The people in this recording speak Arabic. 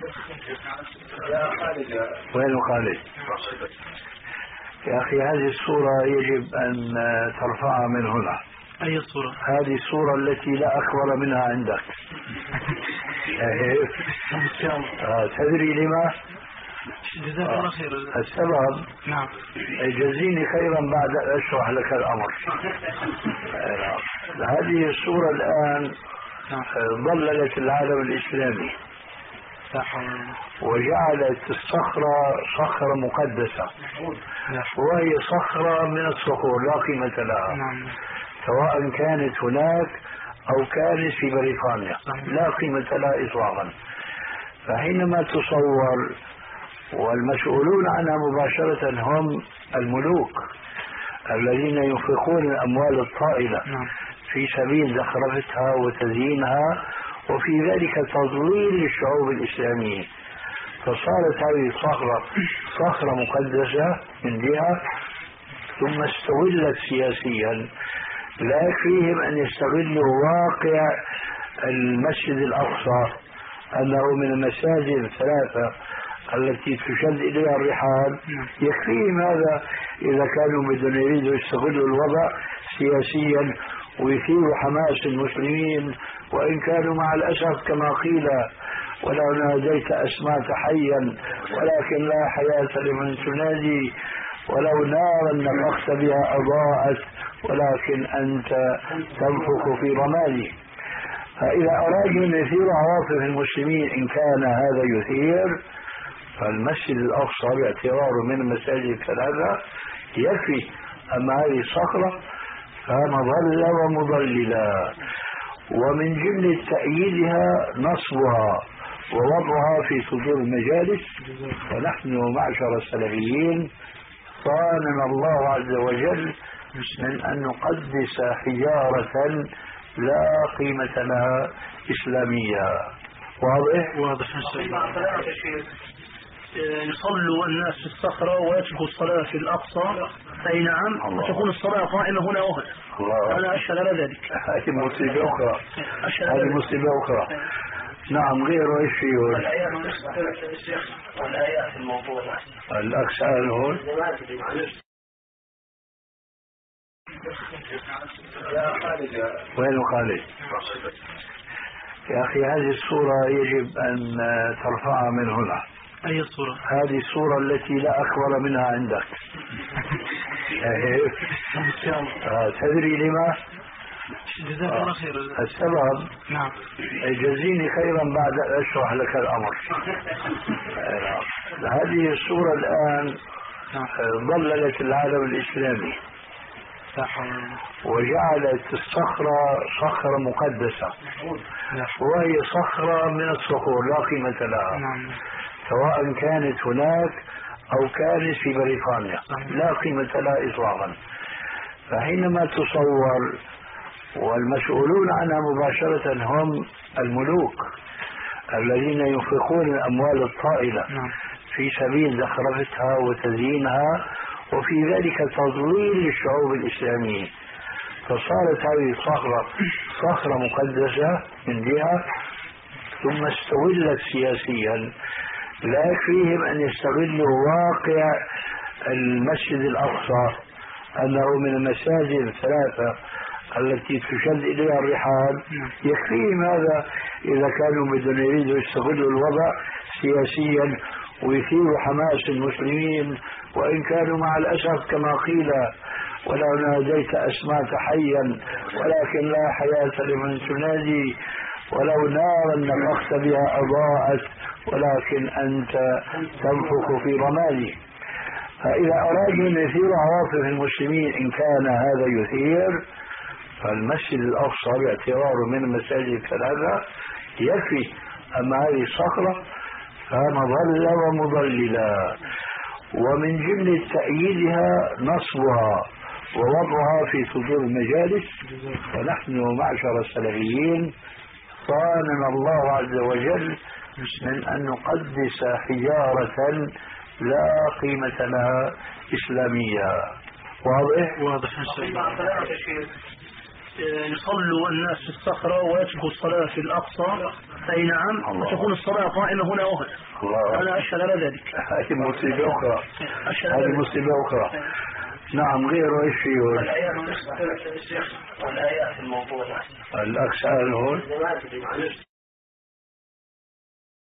وين خالد؟ يا أخي هذه الصورة يجب أن ترفعها من هنا. أي صورة؟ هذه الصورة التي لا أكبر منها عندك. تدري لما؟ جزاك الله خير. السبب؟ نعم. جزيني خيرا بعد أن أشرح لك الأمر. هذه الصورة الآن ضللت العالم الإسلامي وجعلت الصخرة صخرة مقدسة، وهي صخرة من الصخور لا قيمة لها، سواء كانت هناك أو كانت في بريطانيا لا قيمة لها إطلاقا. فحينما تصور والمسؤولون عنها مباشرة هم الملوك الذين ينفقون الأموال الطائلة في سبيل زخرفتها وتزيينها وفي ذلك تضليل الشعوب الإسلامية، فصارت هذه الصخرة صخرة مقدسة من جهة، ثم استغلت سياسيا. لا يكفيهم أن يستغلوا واقع المسجد الأقصى أنه من المساجد الثلاثة التي تشد إليها الرحال، يكفيهم هذا إذا كانوا بدهم يريدوا يستغلوا الوضع سياسيا ويثيروا حماس المسلمين، وإن كانوا مع الأسف كما قيل ولو ناديت أسمعت حيا ولكن لا حياة لمن تنادي، ولو نارا نفخت بها أضاءت ولكن أنت تنفخ في رمادي. فإذا أرادوا أن يثيروا عواطف المسلمين إن كان هذا يثير، فالمسجد الأقصى باعتباره من المساجد الثلاثة يكفي. أما هذه الصخرة فمظلة ومضللة، ومن جملة تأييدها نصبها ووضعها في صدور المجالس. ونحن معشر السلفيين صاننا الله عز وجل من أن نقدس حجارة لا قيمة لها إسلامية. واضح يصلوا الناس في الصخرة ويتركوا الصلاة في الأقصى. أي نعم، وتكون الصلاة قائمة هنا وهنا. أنا أشهد على ذلك. هذه مصيبة أخرى. هذه مصيبة أخرى. نعم. غيره ايش فيه؟ والآيات الموضوع الأكسال هون. وين خالد؟ يا أخي هذه الصورة يجب أن ترفعها من هنا. أي صورة؟ هذه الصورة التي لا أكبر منها عندك. تدري لما؟ جزاك الله خير. السبب؟ نعم. جزيني خيرا بعد أن أشرح لك الأمر. هذه الصورة الآن ضللت العالم الإسلامي وجعلت الصخرة صخرة مقدسة، وهي صخرة من الصخور لا قيمة لها، سواء كانت هناك أو كانت في بريطانيا لا قيمة لها إطلاقا. فحينما تصور والمسؤولون عنها مباشرة هم الملوك الذين ينفقون الأموال الطائلة في سبيل زخرفتها وتزيينها وفي ذلك تضليل الشعوب الإسلامية، فصارت هذه الصخرة صخرة مقدسة من جهة، ثم استغلت سياسيا. لا يكفيهم أن يستغلوا واقع المسجد الأقصى أنه من المساجد الثلاثة التي تشد إليها الرحال، يكفيهم هذا إذا كانوا بدهم يريدوا يستغلوا الوضع سياسيا ويثيروا حماس المسلمين، وإن كانوا مع الأسف كما قيل ولو ناديت أسمعت حيا ولكن لا حياة لمن تنادي، ولو نارا نفخت بها أضاءت ولكن أنت تنفخ في رمادي. فإذا أرادوا أن يثيروا عواطف المسلمين إن كان هذا يثير، فالمسجد الأقصى باعتباره من المساجد الثلاثة يكفي. أما هذه الصخرة فمظلة ومضللة، ومن جملة تأييدها نصبها ووضعها في صدور المجالس. ونحن معشر السلفيين صاننا الله عز وجل من أن نقدس حجارة لا قيمة لها إسلامية. واضح. يصلوا الناس في الصخرة ويتركوا الصلاة في الأقصى. أي نعم. وتكون الصلاة قائمة هنا وهنا. أنا أشهد على ذلك. هذه مصيبة أخرى. هذه مصيبة أخرى. نعم. غيره ايش فيه؟ والآيات الموضوعة. الأكثر هون